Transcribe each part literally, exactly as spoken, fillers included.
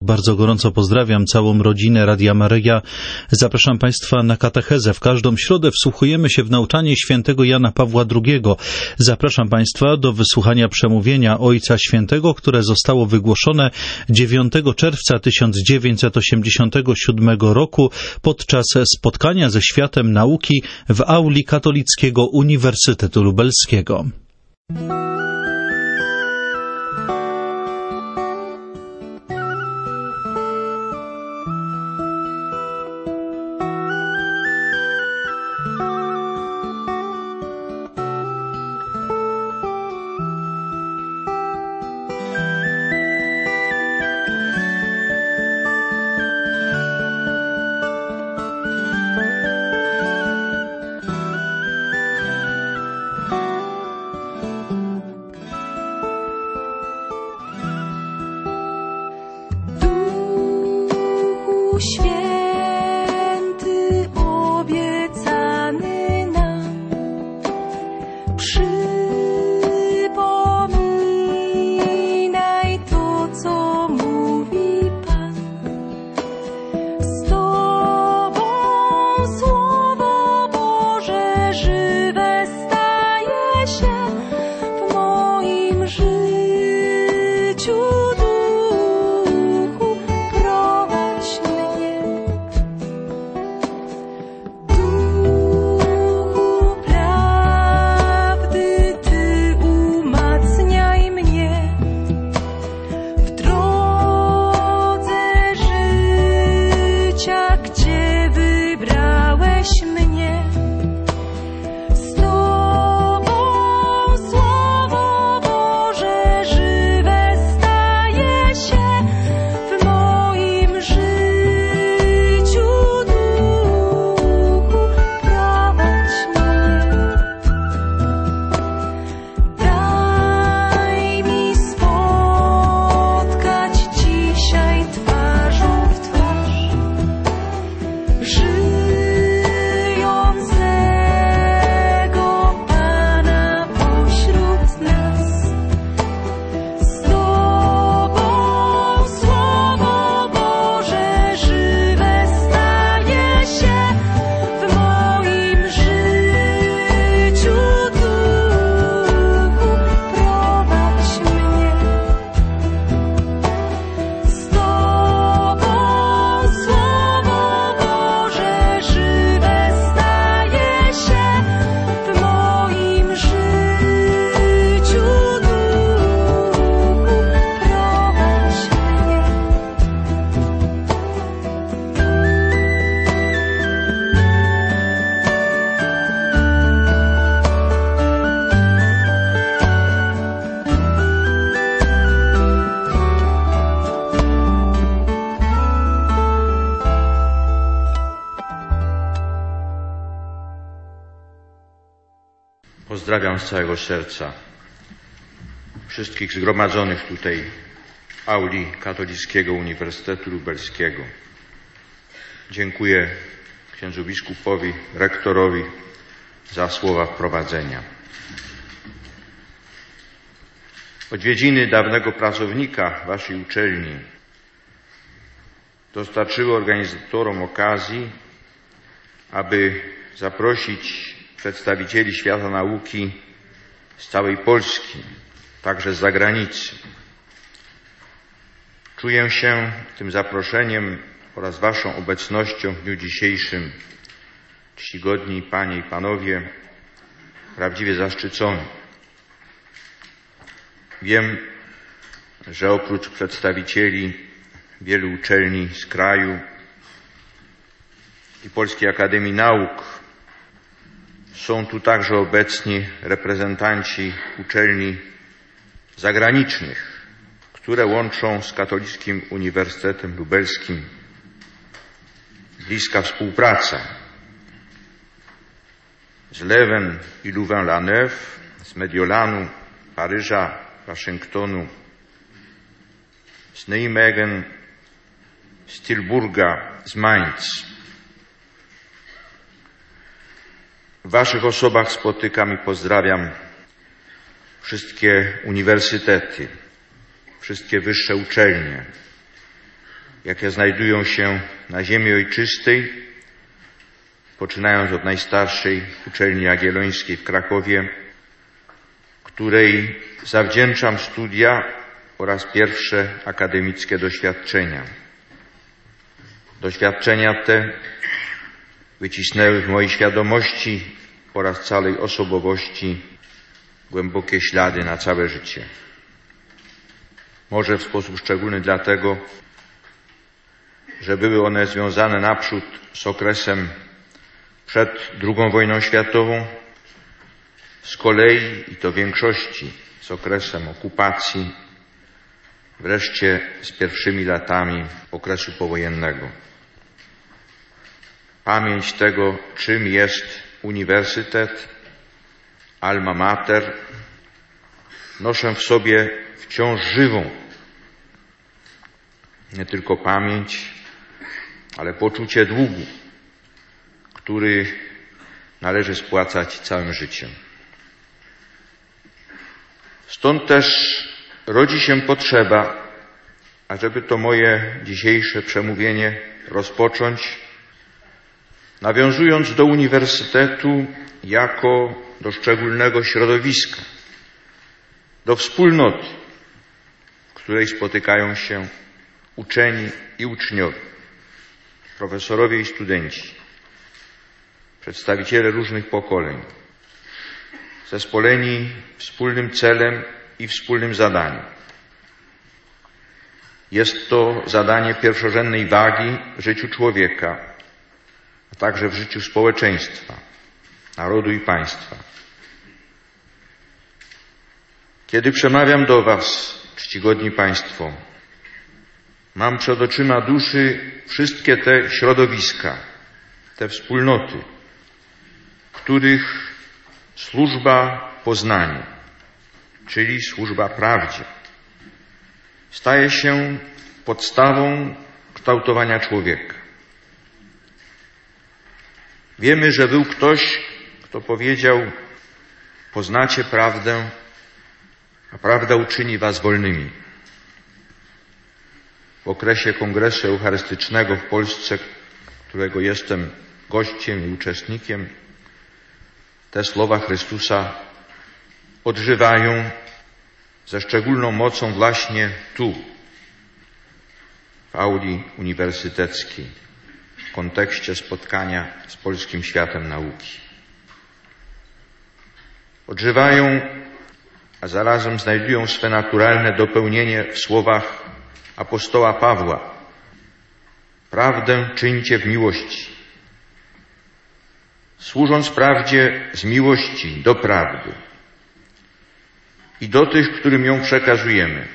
Bardzo gorąco pozdrawiam całą rodzinę Radia Maryja. Zapraszam Państwa na katechezę. W każdą środę wsłuchujemy się w nauczanie świętego Jana Pawła drugiego. Zapraszam Państwa do wysłuchania przemówienia Ojca Świętego, które zostało wygłoszone dziewiątego czerwca tysiąc dziewięćset osiemdziesiątego siódmego roku podczas spotkania ze światem nauki w auli Katolickiego Uniwersytetu Lubelskiego. Święty obiecany nam, przypominaj to, co mówi Pan. Z Tobą Słowo Boże żywe staje się w moim życiu. Pozdrawiam z całego serca wszystkich zgromadzonych tutaj w auli Katolickiego Uniwersytetu Lubelskiego. Dziękuję księdzu biskupowi, rektorowi za słowa wprowadzenia. Odwiedziny dawnego pracownika waszej uczelni dostarczyły organizatorom okazji, aby zaprosić przedstawicieli świata nauki z całej Polski, także z zagranicy. Czuję się tym zaproszeniem oraz waszą obecnością w dniu dzisiejszym, czcigodni panie i panowie, prawdziwie zaszczycony. Wiem, że oprócz przedstawicieli wielu uczelni z kraju i Polskiej Akademii Nauk są tu także obecni reprezentanci uczelni zagranicznych, które łączą z Katolickim Uniwersytetem Lubelskim bliska współpraca. Z Leuven i Louvain-la-Neuve, z Mediolanu, Paryża, Waszyngtonu, z Nijmegen, z Tilburga, z Mainz. W waszych osobach spotykam i pozdrawiam wszystkie uniwersytety, wszystkie wyższe uczelnie, jakie znajdują się na ziemi ojczystej, poczynając od najstarszej uczelni jagiellońskiej w Krakowie, której zawdzięczam studia oraz pierwsze akademickie doświadczenia. Doświadczenia te wycisnęły w mojej świadomości oraz całej osobowości głębokie ślady na całe życie. Może w sposób szczególny dlatego, że były one związane naprzód z okresem przed drugą wojną światową, z kolei, i to w większości, z okresem okupacji, wreszcie z pierwszymi latami okresu powojennego. Pamięć tego, czym jest uniwersytet, alma mater, noszę w sobie wciąż żywą nie tylko pamięć, ale poczucie długu, który należy spłacać całym życiem. Stąd też rodzi się potrzeba, ażeby to moje dzisiejsze przemówienie rozpocząć, nawiązując do uniwersytetu jako do szczególnego środowiska, do wspólnoty, w której spotykają się uczeni i uczniowie, profesorowie i studenci, przedstawiciele różnych pokoleń, zespoleni wspólnym celem i wspólnym zadaniem. Jest to zadanie pierwszorzędnej wagi w życiu człowieka, a także w życiu społeczeństwa, narodu i państwa. Kiedy przemawiam do Was, czcigodni Państwo, mam przed oczyma duszy wszystkie te środowiska, te wspólnoty, których służba poznaniu, czyli służba prawdzie, staje się podstawą kształtowania człowieka. Wiemy, że był ktoś, kto powiedział: poznacie prawdę, a prawda uczyni was wolnymi. W okresie Kongresu Eucharystycznego w Polsce, którego jestem gościem i uczestnikiem, te słowa Chrystusa odżywają ze szczególną mocą właśnie tu, w auli uniwersyteckiej, w kontekście spotkania z polskim światem nauki. Odżywają, a zarazem znajdują swe naturalne dopełnienie w słowach apostoła Pawła: prawdę czyńcie w miłości. Służąc prawdzie z miłości do prawdy i do tych, którym ją przekazujemy,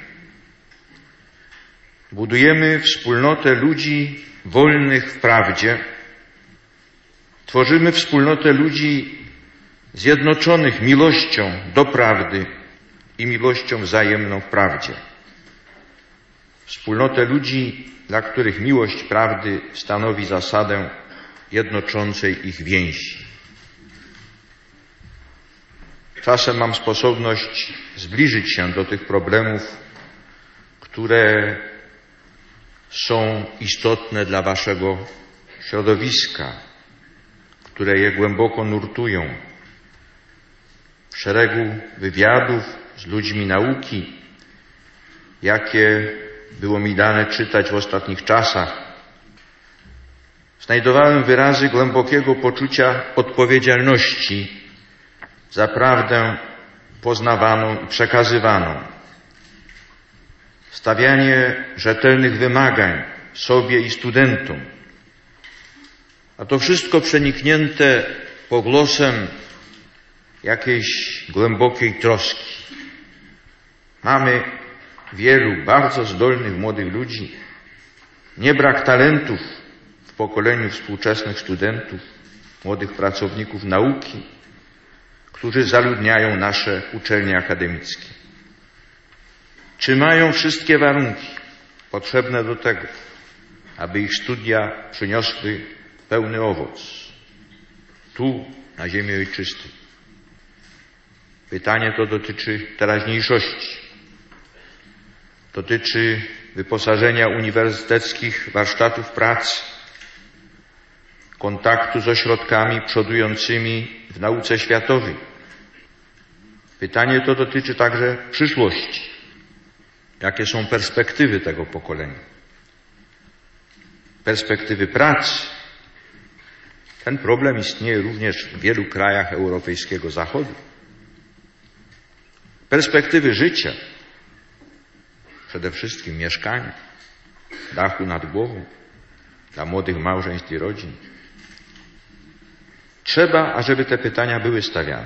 budujemy wspólnotę ludzi wolnych w prawdzie, tworzymy wspólnotę ludzi zjednoczonych miłością do prawdy i miłością wzajemną w prawdzie. Wspólnotę ludzi, dla których miłość prawdy stanowi zasadę jednoczącej ich więzi. Czasem mam sposobność zbliżyć się do tych problemów, które są istotne dla waszego środowiska, które je głęboko nurtują. W szeregu wywiadów z ludźmi nauki, jakie było mi dane czytać w ostatnich czasach, znajdowałem wyrazy głębokiego poczucia odpowiedzialności za prawdę poznawaną i przekazywaną. Stawianie rzetelnych wymagań sobie i studentom. A to wszystko przeniknięte pogłosem jakiejś głębokiej troski. Mamy wielu bardzo zdolnych młodych ludzi, nie brak talentów w pokoleniu współczesnych studentów, młodych pracowników nauki, którzy zaludniają nasze uczelnie akademickie. Czy mają wszystkie warunki potrzebne do tego, aby ich studia przyniosły pełny owoc tu, na ziemi ojczystej? Pytanie to dotyczy teraźniejszości, dotyczy wyposażenia uniwersyteckich warsztatów pracy, kontaktu z ośrodkami przodującymi w nauce światowej. Pytanie to dotyczy także przyszłości. Jakie są perspektywy tego pokolenia? Perspektywy pracy. Ten problem istnieje również w wielu krajach europejskiego Zachodu. Perspektywy życia, przede wszystkim mieszkania, dachu nad głową dla młodych małżeństw i rodzin. Trzeba, ażeby te pytania były stawiane.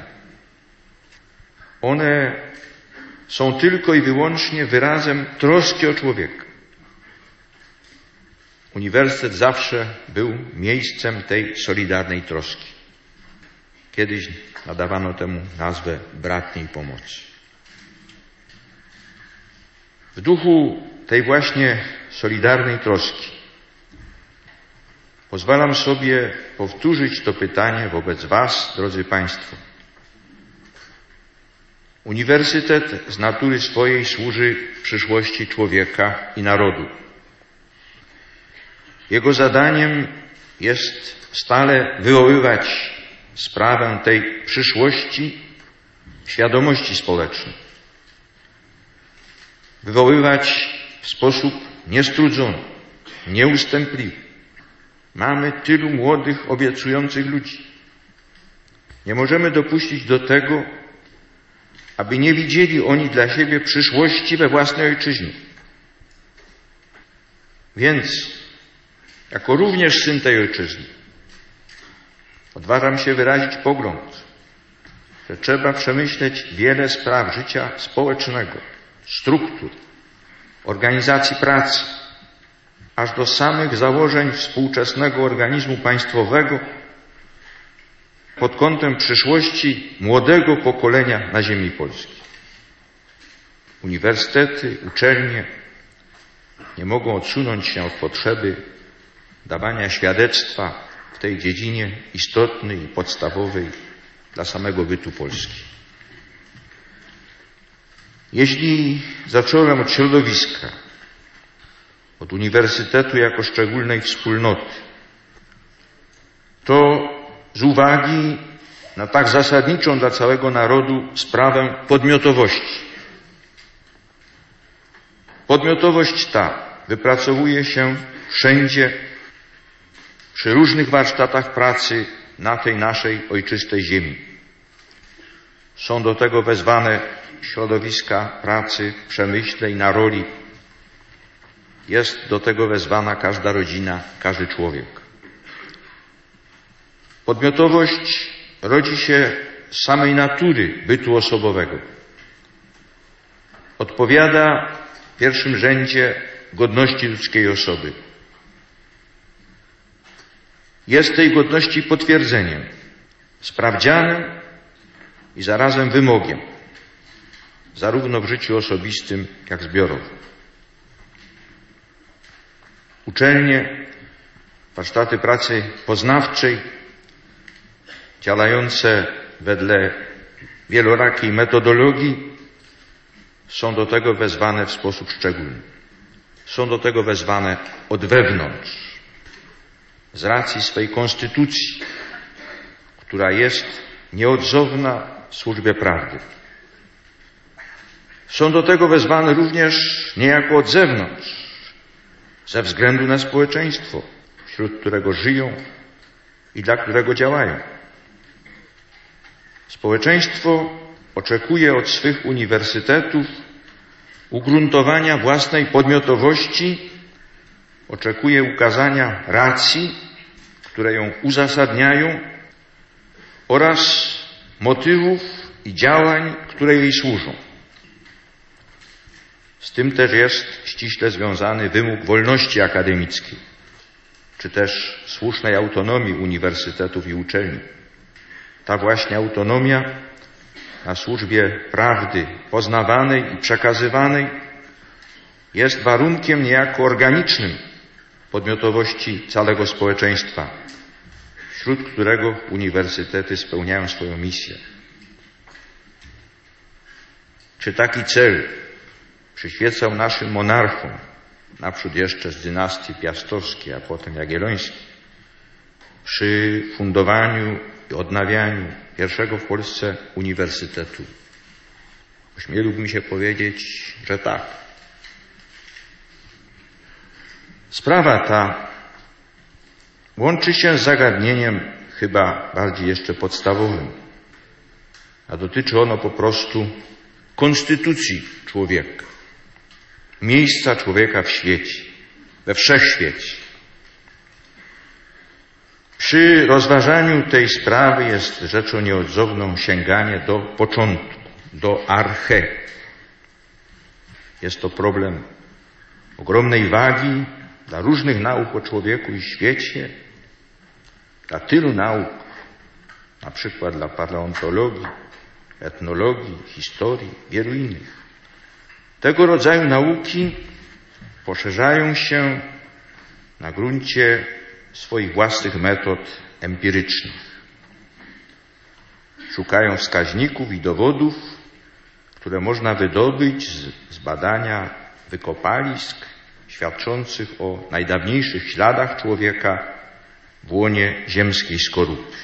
One są tylko i wyłącznie wyrazem troski o człowieka. Uniwersytet zawsze był miejscem tej solidarnej troski. Kiedyś nadawano temu nazwę bratniej pomocy. W duchu tej właśnie solidarnej troski pozwalam sobie powtórzyć to pytanie wobec Was, drodzy Państwo. Uniwersytet z natury swojej służy przyszłości człowieka i narodu. Jego zadaniem jest stale wywoływać sprawę tej przyszłości w świadomości społecznej. Wywoływać w sposób niestrudzony, nieustępliwy. Mamy tylu młodych, obiecujących ludzi. Nie możemy dopuścić do tego, aby nie widzieli oni dla siebie przyszłości we własnej ojczyźnie. Więc, jako również syn tej ojczyzny, odważam się wyrazić pogląd, że trzeba przemyśleć wiele spraw życia społecznego, struktur, organizacji pracy, aż do samych założeń współczesnego organizmu państwowego pod kątem przyszłości młodego pokolenia na ziemi polskiej. Uniwersytety, uczelnie nie mogą odsunąć się od potrzeby dawania świadectwa w tej dziedzinie istotnej i podstawowej dla samego bytu Polski. Jeśli zacząłem od środowiska, od uniwersytetu jako szczególnej wspólnoty, to z uwagi na tak zasadniczą dla całego narodu sprawę podmiotowości. Podmiotowość ta wypracowuje się wszędzie, przy różnych warsztatach pracy na tej naszej ojczystej ziemi. Są do tego wezwane środowiska pracy w przemyśle i na roli. Jest do tego wezwana każda rodzina, każdy człowiek. Podmiotowość rodzi się z samej natury bytu osobowego. Odpowiada w pierwszym rzędzie godności ludzkiej osoby. Jest tej godności potwierdzeniem, sprawdzianem i zarazem wymogiem, zarówno w życiu osobistym, jak zbiorowym. Uczelnie, warsztaty pracy poznawczej, działające wedle wielorakiej metodologii, są do tego wezwane w sposób szczególny. Są do tego wezwane od wewnątrz, z racji swej konstytucji, która jest nieodzowna w służbie prawdy. Są do tego wezwane również niejako od zewnątrz, ze względu na społeczeństwo, wśród którego żyją i dla którego działają. Społeczeństwo oczekuje od swych uniwersytetów ugruntowania własnej podmiotowości, oczekuje ukazania racji, które ją uzasadniają, oraz motywów i działań, które jej służą. Z tym też jest ściśle związany wymóg wolności akademickiej, czy też słusznej autonomii uniwersytetów i uczelni. Ta właśnie autonomia na służbie prawdy poznawanej i przekazywanej jest warunkiem niejako organicznym podmiotowości całego społeczeństwa, wśród którego uniwersytety spełniają swoją misję. Czy taki cel przyświecał naszym monarchom naprzód jeszcze z dynastii piastowskiej, a potem jagiellońskiej, przy fundowaniu i odnawianiu pierwszego w Polsce uniwersytetu. Ośmieliłbym się powiedzieć, że tak. Sprawa ta łączy się z zagadnieniem chyba bardziej jeszcze podstawowym, a dotyczy ono po prostu konstytucji człowieka, miejsca człowieka w świecie, we wszechświecie. Przy rozważaniu tej sprawy jest rzeczą nieodzowną sięganie do początku, do arche. Jest to problem ogromnej wagi dla różnych nauk o człowieku i świecie, dla tylu nauk, na przykład dla paleontologii, etnologii, historii, wielu innych. Tego rodzaju nauki poszerzają się na gruncie swoich własnych metod empirycznych. Szukają wskaźników i dowodów, które można wydobyć z, z badania wykopalisk świadczących o najdawniejszych śladach człowieka w łonie ziemskiej skorupy.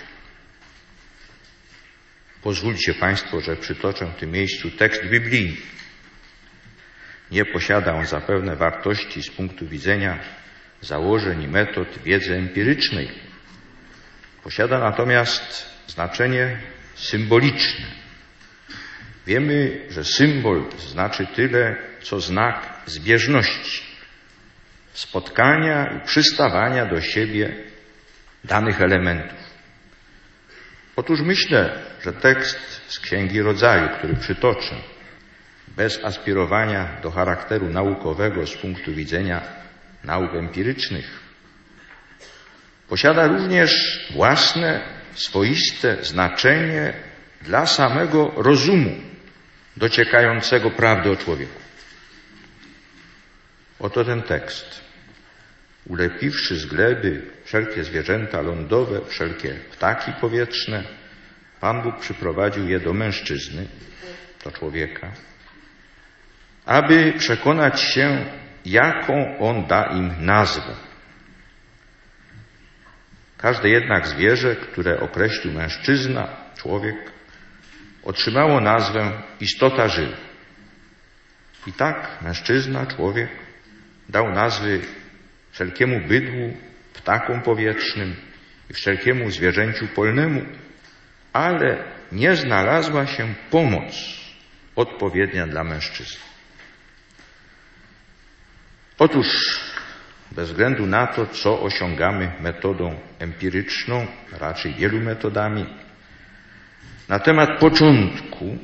Pozwólcie Państwo, że przytoczę w tym miejscu tekst biblijny. Nie posiada on zapewne wartości z punktu widzenia założeń i metod wiedzy empirycznej. Posiada natomiast znaczenie symboliczne. Wiemy, że symbol znaczy tyle, co znak zbieżności, spotkania i przystawania do siebie danych elementów. Otóż myślę, że tekst z Księgi Rodzaju, który przytoczę, bez aspirowania do charakteru naukowego z punktu widzenia nauk empirycznych, posiada również własne, swoiste znaczenie dla samego rozumu dociekającego prawdy o człowieku. Oto ten tekst. Ulepiwszy z gleby wszelkie zwierzęta lądowe, wszelkie ptaki powietrzne, Pan Bóg przyprowadził je do mężczyzny, do człowieka, aby przekonać się, jaką on da im nazwę. Każde jednak zwierzę, które określił mężczyzna, człowiek, otrzymało nazwę istota żywa. I tak mężczyzna, człowiek, dał nazwy wszelkiemu bydłu, ptakom powietrznym i wszelkiemu zwierzęciu polnemu, ale nie znalazła się pomoc odpowiednia dla mężczyzny. Otóż, bez względu na to, co osiągamy metodą empiryczną, raczej wielu metodami, na temat początku,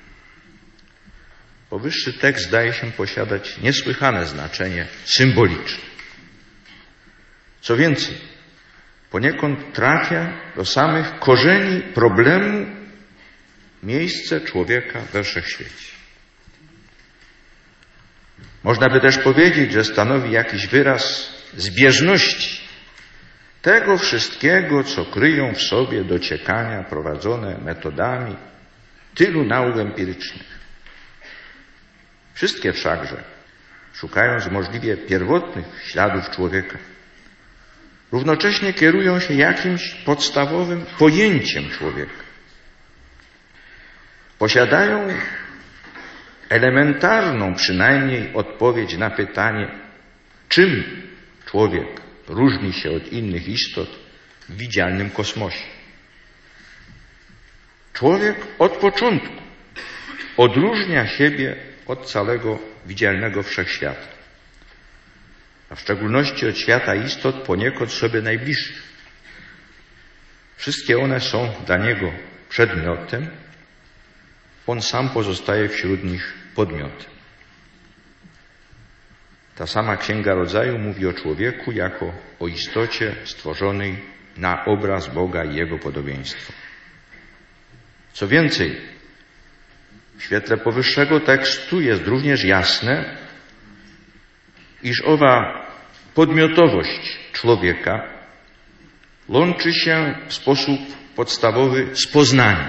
powyższy tekst zdaje się posiadać niesłychane znaczenie symboliczne. Co więcej, poniekąd trafia do samych korzeni problemu miejsce człowieka we wszechświecie. Można by też powiedzieć, że stanowi jakiś wyraz zbieżności tego wszystkiego, co kryją w sobie dociekania prowadzone metodami tylu nauk empirycznych. Wszystkie wszakże, szukając możliwie pierwotnych śladów człowieka, równocześnie kierują się jakimś podstawowym pojęciem człowieka. Posiadają elementarną przynajmniej odpowiedź na pytanie, czym człowiek różni się od innych istot w widzialnym kosmosie. Człowiek od początku odróżnia siebie od całego widzialnego wszechświata, a w szczególności od świata istot poniekąd sobie najbliższych. Wszystkie one są dla niego przedmiotem, on sam pozostaje wśród nich podmiotem. Ta sama Księga Rodzaju mówi o człowieku jako o istocie stworzonej na obraz Boga i Jego podobieństwo. Co więcej, w świetle powyższego tekstu jest również jasne, iż owa podmiotowość człowieka łączy się w sposób podstawowy z poznaniem.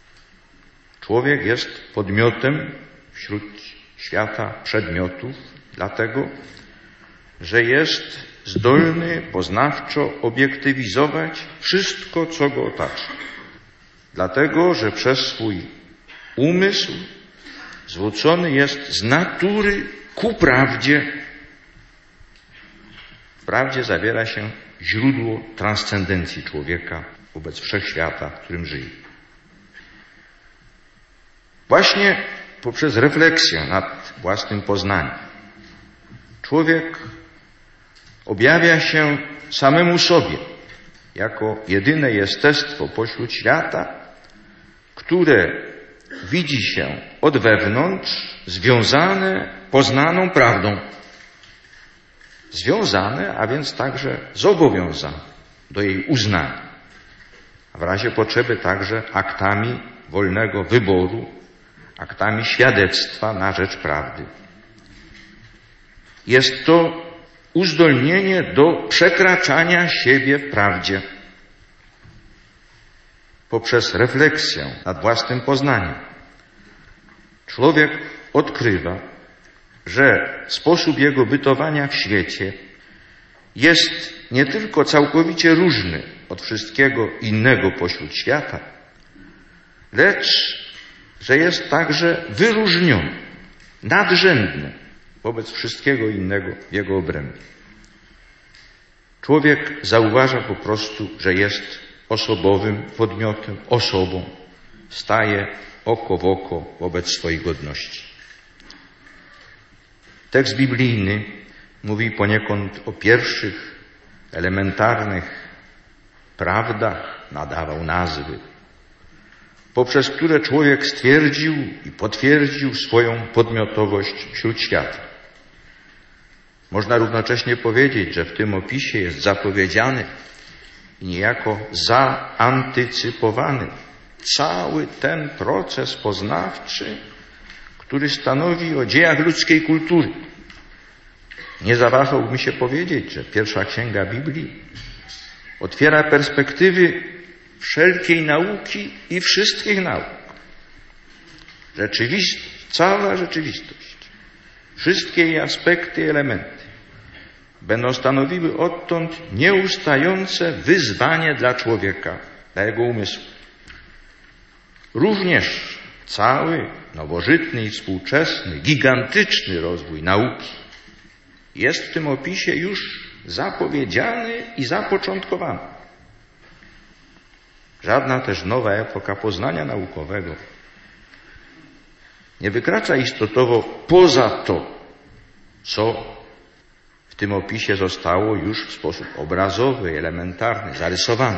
Człowiek jest podmiotem wśród świata przedmiotów dlatego, że jest zdolny poznawczo obiektywizować wszystko, co go otacza. Dlatego, że przez swój umysł zwrócony jest z natury ku prawdzie. W prawdzie zawiera się źródło transcendencji człowieka wobec wszechświata, w którym żyje. Właśnie poprzez refleksję nad własnym poznaniem człowiek objawia się samemu sobie jako jedyne jestestwo pośród świata, które widzi się od wewnątrz związane poznaną prawdą. Związane, a więc także zobowiązane do jej uznania, a w razie potrzeby także aktami wolnego wyboru, aktami świadectwa na rzecz prawdy. Jest to uzdolnienie do przekraczania siebie w prawdzie poprzez refleksję nad własnym poznaniem. Człowiek odkrywa, że sposób jego bytowania w świecie jest nie tylko całkowicie różny od wszystkiego innego pośród świata, lecz że jest także wyróżniony, nadrzędny wobec wszystkiego innego w jego obrębie. Człowiek zauważa po prostu, że jest osobowym podmiotem, osobą, staje oko w oko wobec swojej godności. Tekst biblijny mówi poniekąd o pierwszych, elementarnych prawdach, nadawał nazwy, poprzez które człowiek stwierdził i potwierdził swoją podmiotowość wśród świata. Można równocześnie powiedzieć, że w tym opisie jest zapowiedziany i niejako zaantycypowany cały ten proces poznawczy, który stanowi o dziejach ludzkiej kultury. Nie zawahałbym się powiedzieć, że pierwsza księga Biblii otwiera perspektywy wszelkiej nauki i wszystkich nauk. Rzeczywistość, cała rzeczywistość, wszystkie jej aspekty i elementy będą stanowiły odtąd nieustające wyzwanie dla człowieka, dla jego umysłu. Również cały nowożytny i współczesny, gigantyczny rozwój nauki jest w tym opisie już zapowiedziany i zapoczątkowany. Żadna też nowa epoka poznania naukowego nie wykracza istotowo poza to, co w tym opisie zostało już w sposób obrazowy, elementarny, zarysowane.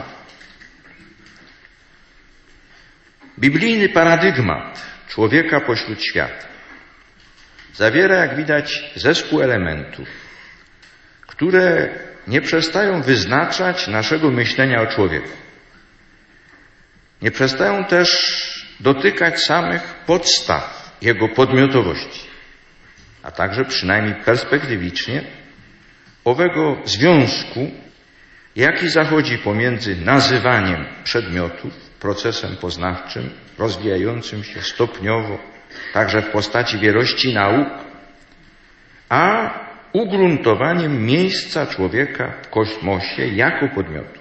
Biblijny paradygmat człowieka pośród świata zawiera, jak widać, zespół elementów, które nie przestają wyznaczać naszego myślenia o człowieku. Nie przestają też dotykać samych podstaw jego podmiotowości, a także przynajmniej perspektywicznie owego związku, jaki zachodzi pomiędzy nazywaniem przedmiotów, procesem poznawczym, rozwijającym się stopniowo, także w postaci wielości nauk, a ugruntowaniem miejsca człowieka w kosmosie jako podmiotu.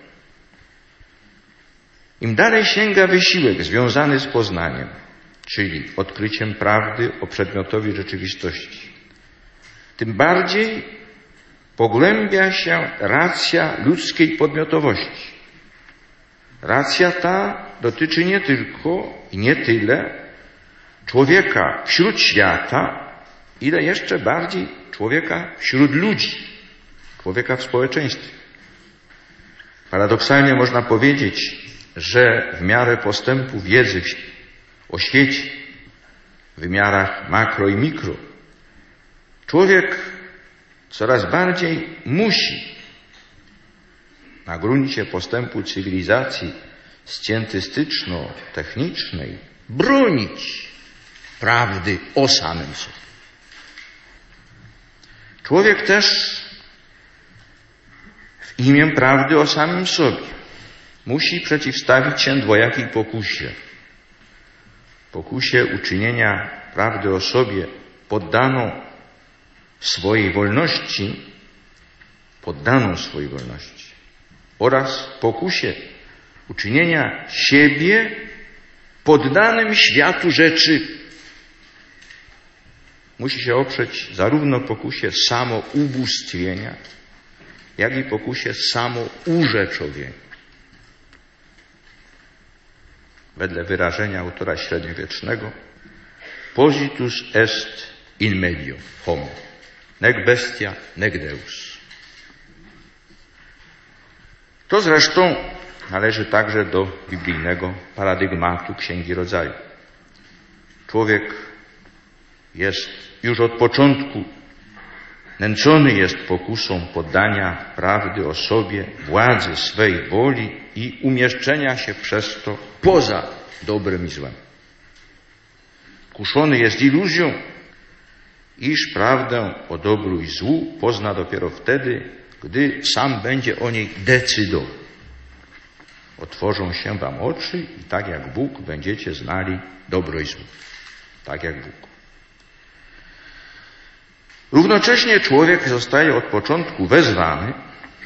Im dalej sięga wysiłek związany z poznaniem, czyli odkryciem prawdy o przedmiotowi rzeczywistości, tym bardziej pogłębia się racja ludzkiej podmiotowości. Racja ta dotyczy nie tylko i nie tyle człowieka wśród świata, ile jeszcze bardziej człowieka wśród ludzi, człowieka w społeczeństwie. Paradoksalnie można powiedzieć, że w miarę postępu wiedzy o świecie, w wymiarach makro i mikro, człowiek coraz bardziej musi na gruncie postępu cywilizacji scjentystyczno-technicznej bronić prawdy o samym sobie. Człowiek też w imię prawdy o samym sobie musi przeciwstawić się dwojakiej pokusie. Pokusie uczynienia prawdy o sobie poddaną swojej wolności, poddaną swojej wolności oraz pokusie uczynienia siebie poddanym światu rzeczy musi się oprzeć zarówno pokusie samoubóstwienia, jak i pokusie samourzeczowienia. Wedle wyrażenia autora średniowiecznego positus est in medio homo, nec bestia, nec deus. To zresztą należy także do biblijnego paradygmatu Księgi Rodzaju. Człowiek jest już od początku nęcony jest pokusą poddania prawdy o sobie, władzy swej woli i umieszczenia się przez to poza dobrem i złem. Kuszony jest iluzją, iż prawdę o dobru i złu pozna dopiero wtedy, gdy sam będzie o niej decydował. Otworzą się wam oczy i tak jak Bóg będziecie znali dobro i zło. Tak jak Bóg. Równocześnie człowiek zostaje od początku wezwany,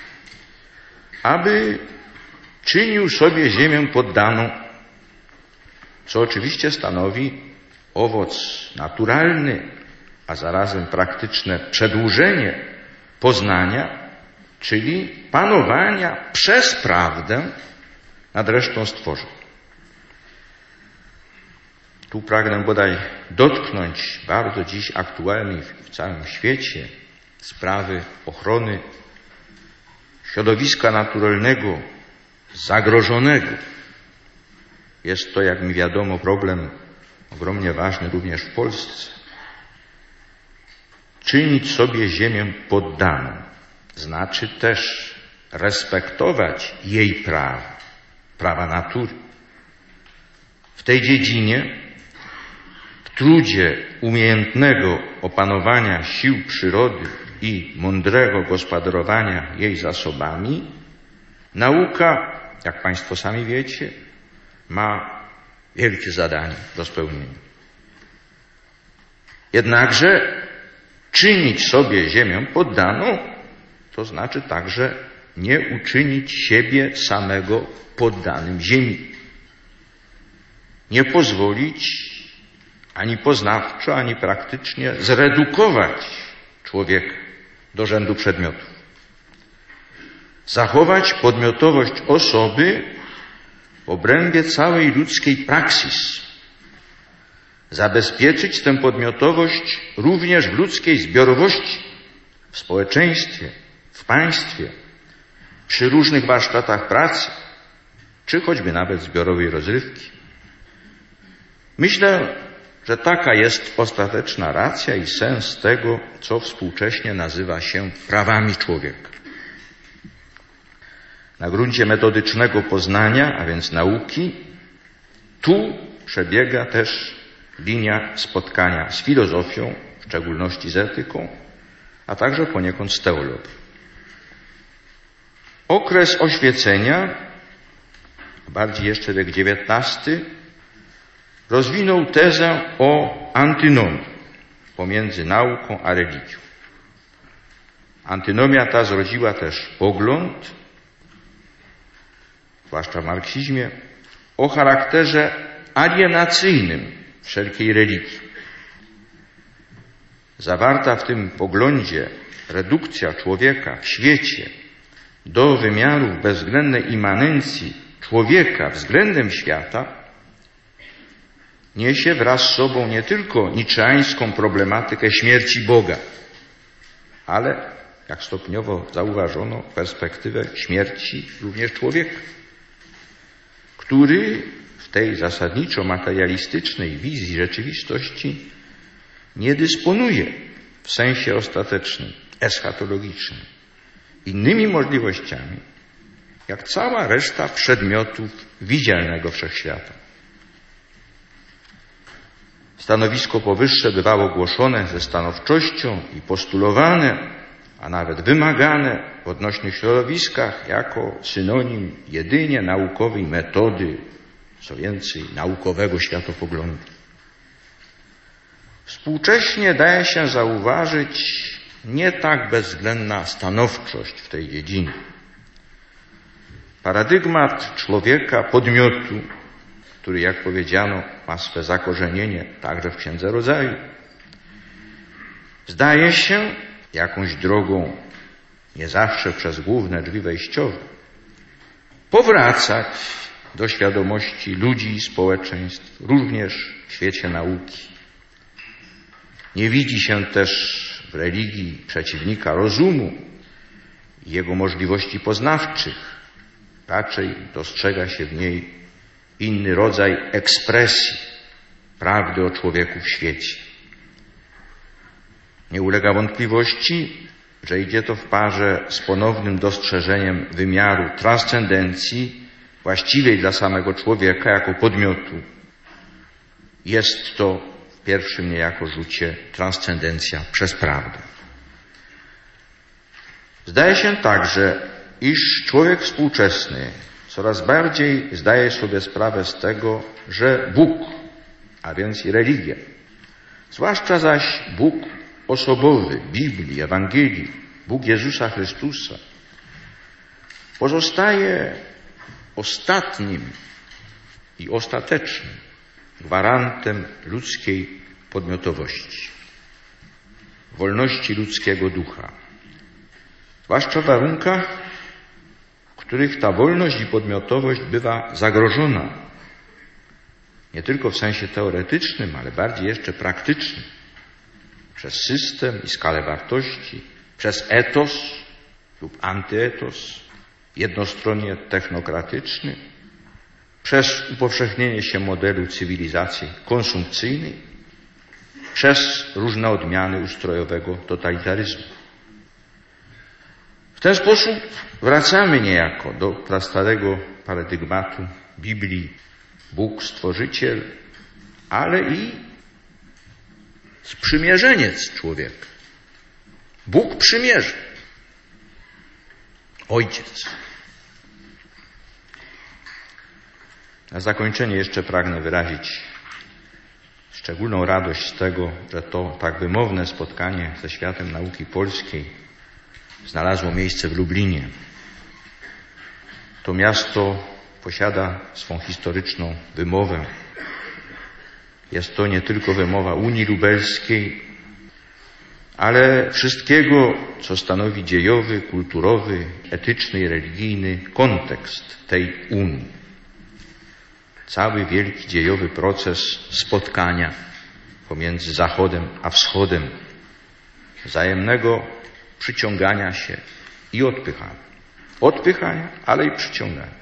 aby czynił sobie ziemię poddaną, co oczywiście stanowi owoc naturalny, a zarazem praktyczne przedłużenie poznania, czyli panowania przez prawdę nad resztą stworzeń. Tu pragnę bodaj dotknąć bardzo dziś aktualnej w całym świecie sprawy ochrony środowiska naturalnego zagrożonego. Jest to, jak mi wiadomo, problem ogromnie ważny również w Polsce. Czynić sobie ziemię poddaną znaczy też respektować jej prawa, prawa natury. W tej dziedzinie, w trudzie umiejętnego opanowania sił przyrody i mądrego gospodarowania jej zasobami, nauka, jak Państwo sami wiecie, ma wielkie zadanie do spełnienia. Jednakże czynić sobie ziemię poddaną, to znaczy także nie uczynić siebie samego poddanym ziemi. Nie pozwolić ani poznawczo, ani praktycznie zredukować człowieka do rzędu przedmiotów. Zachować podmiotowość osoby w obrębie całej ludzkiej praksis. Zabezpieczyć tę podmiotowość również w ludzkiej zbiorowości, w społeczeństwie, w państwie, przy różnych warsztatach pracy, czy choćby nawet zbiorowej rozrywki. Myślę, że taka jest ostateczna racja i sens tego, co współcześnie nazywa się prawami człowieka. Na gruncie metodycznego poznania, a więc nauki, tu przebiega też linia spotkania z filozofią, w szczególności z etyką, a także poniekąd z teologią. Okres oświecenia, bardziej jeszcze wiek dziewiętnasty, rozwinął tezę o antynomii pomiędzy nauką a religią. Antynomia ta zrodziła też pogląd, zwłaszcza w marksizmie, o charakterze alienacyjnym wszelkiej religii. Zawarta w tym poglądzie redukcja człowieka w świecie do wymiarów bezwzględnej immanencji człowieka względem świata niesie wraz z sobą nie tylko niczeańską problematykę śmierci Boga, ale, jak stopniowo zauważono, perspektywę śmierci również człowieka, który w tej zasadniczo materialistycznej wizji rzeczywistości nie dysponuje w sensie ostatecznym, eschatologicznym, innymi możliwościami, jak cała reszta przedmiotów widzialnego wszechświata. Stanowisko powyższe bywało głoszone ze stanowczością i postulowane, a nawet wymagane w odnośnych środowiskach jako synonim jedynie naukowej metody, co więcej, naukowego światopoglądu. Współcześnie daje się zauważyć nie tak bezwzględna stanowczość w tej dziedzinie. Paradygmat człowieka, podmiotu, który, jak powiedziano, ma swe zakorzenienie także w Księdze Rodzaju, zdaje się jakąś drogą, nie zawsze przez główne drzwi wejściowe, powracać do świadomości ludzi i społeczeństw, również w świecie nauki. Nie widzi się też w religii przeciwnika rozumu i jego możliwości poznawczych. Raczej dostrzega się w niej inny rodzaj ekspresji prawdy o człowieku w świecie. Nie ulega wątpliwości, że idzie to w parze z ponownym dostrzeżeniem wymiaru transcendencji właściwej dla samego człowieka jako podmiotu. Jest to w pierwszym niejako rzucie transcendencja przez prawdę. Zdaje się także, iż człowiek współczesny coraz bardziej zdaje sobie sprawę z tego, że Bóg, a więc i religia, zwłaszcza zaś Bóg osobowy Biblii, Ewangelii, Bóg Jezusa Chrystusa, pozostaje ostatnim i ostatecznym gwarantem ludzkiej podmiotowości, wolności ludzkiego ducha, zwłaszcza w warunkach, w których ta wolność i podmiotowość bywa zagrożona, nie tylko w sensie teoretycznym, ale bardziej jeszcze praktycznym, przez system i skalę wartości, przez etos lub antyetos, jednostronnie technokratyczny, przez upowszechnienie się modelu cywilizacji konsumpcyjnej, przez różne odmiany ustrojowego totalitaryzmu. W ten sposób wracamy niejako do prastarego paradygmatu Biblii Bóg Stworzyciel, ale i sprzymierzeniec człowieka. Bóg przymierza. Ojciec. Na zakończenie jeszcze pragnę wyrazić szczególną radość z tego, że to tak wymowne spotkanie ze światem nauki polskiej znalazło miejsce w Lublinie. To miasto posiada swą historyczną wymowę. Jest to nie tylko wymowa Unii Lubelskiej, ale wszystkiego, co stanowi dziejowy, kulturowy, etyczny i religijny kontekst tej Unii. Cały wielki dziejowy proces spotkania pomiędzy Zachodem a Wschodem, wzajemnego przyciągania się i odpychania. Odpychania, ale i przyciągania.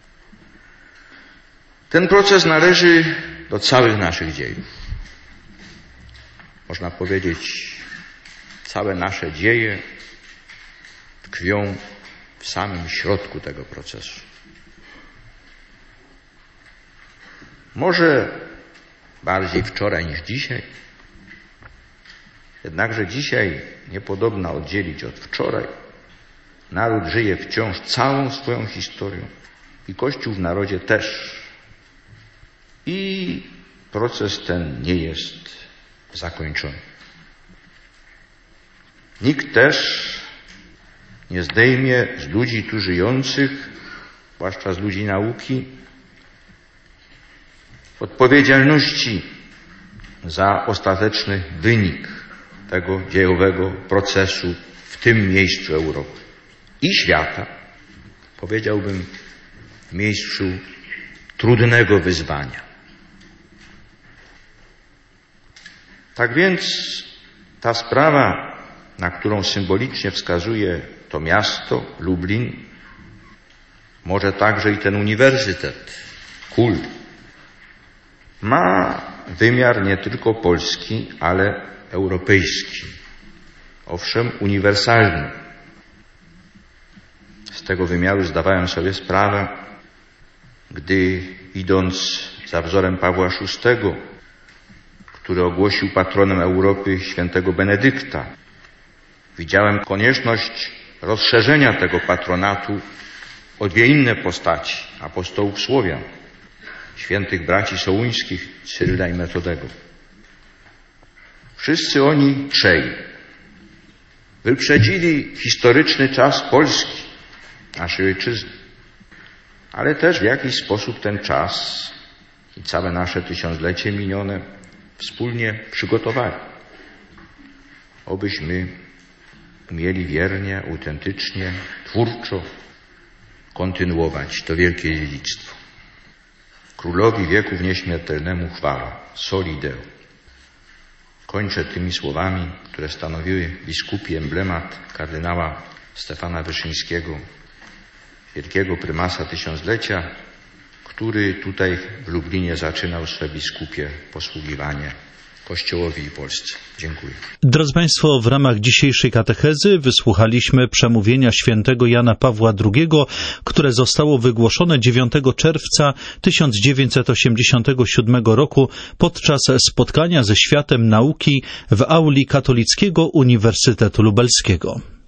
Ten proces należy do całych naszych dziejów. Można powiedzieć, całe nasze dzieje tkwią w samym środku tego procesu. Może bardziej wczoraj niż dzisiaj, jednakże dzisiaj niepodobna oddzielić od wczoraj. Naród żyje wciąż całą swoją historią i Kościół w narodzie też. I proces ten nie jest zakończony. Nikt też nie zdejmie z ludzi tu żyjących, zwłaszcza z ludzi nauki, odpowiedzialności za ostateczny wynik tego dziejowego procesu w tym miejscu Europy i świata, powiedziałbym, w miejscu trudnego wyzwania. Tak więc ta sprawa, na którą symbolicznie wskazuje to miasto, Lublin, może także i ten uniwersytet, K U L, ma wymiar nie tylko polski, ale europejski. Owszem, uniwersalny. Z tego wymiaru zdawałem sobie sprawę, gdy idąc za wzorem Pawła szóstego, który ogłosił patronem Europy świętego Benedykta, widziałem konieczność rozszerzenia tego patronatu o dwie inne postaci apostołów Słowian, świętych braci sołuńskich, Cyryla i Metodego. Wszyscy oni trzej wyprzedzili historyczny czas Polski, naszej ojczyzny. Ale też w jakiś sposób ten czas i całe nasze tysiąclecie minione wspólnie przygotowali. Obyśmy umieli wiernie, autentycznie, twórczo kontynuować to wielkie dziedzictwo. Królowi wieków nieśmiertelnemu chwała, soli Deo. Kończę tymi słowami, które stanowiły biskupi emblemat kardynała Stefana Wyszyńskiego, wielkiego prymasa tysiąclecia, który tutaj w Lublinie zaczynał swe biskupie posługiwanie Kościołowi i Polsce. Dziękuję. Drodzy Państwo, w ramach dzisiejszej katechezy wysłuchaliśmy przemówienia świętego Jana Pawła drugiego, które zostało wygłoszone dziewiątego czerwca tysiąc dziewięćset osiemdziesiątego siódmego roku podczas spotkania ze światem nauki w auli Katolickiego Uniwersytetu Lubelskiego.